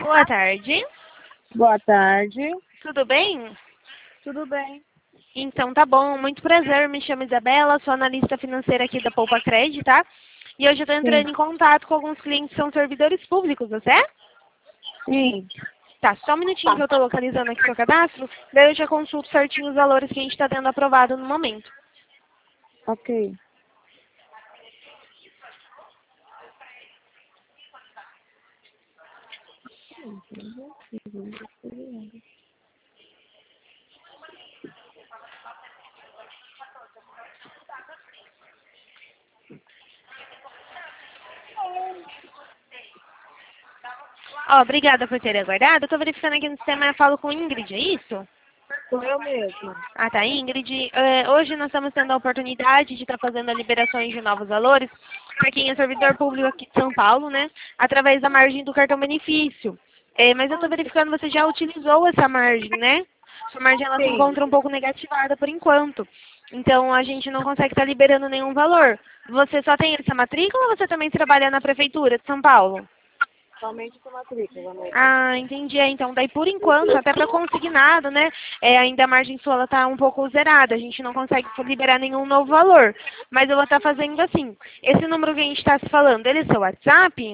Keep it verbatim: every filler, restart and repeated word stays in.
Boa tarde. Boa tarde. Tudo bem? Tudo bem? Então tá bom, muito prazer, me chamo Isabela, sou analista financeira aqui da Poupa Cred, tá? E hoje eu tô entrando Sim. em contato com alguns clientes que são servidores públicos, você é? Sim. Tá, só um minutinho que eu tô localizando aqui seu cadastro, daí eu já consulto certinho os valores que a gente tá tendo aprovado no momento. Ok. Ó, obrigada por ter aguardado. Eu tô verificando aqui no sistema, eu falo com Ingrid, é isso? Sou eu mesma. Ah, tá, Ingrid. Eh, hoje nós estamos tendo a oportunidade de estar fazendo a liberações de novos valores para quem é servidor público aqui de São Paulo, né? Através da margem do cartão benefício. Eh, mas eu estou verificando, você já utilizou essa margem, né? Sua margem ela se Sim. encontra um pouco negativada por enquanto. Então a gente não consegue estar liberando nenhum valor. Você só tem essa matrícula ou você também trabalha na prefeitura de São Paulo? Somente com matrícula mesmo. Ah, entendi. É, então, daí por enquanto, até para consignado, né, é, ainda a margem sua ela tá um pouco zerada. A gente não consegue liberar nenhum novo valor. Mas eu vou estar fazendo assim. Esse número que a gente está se falando, ele é seu WhatsApp?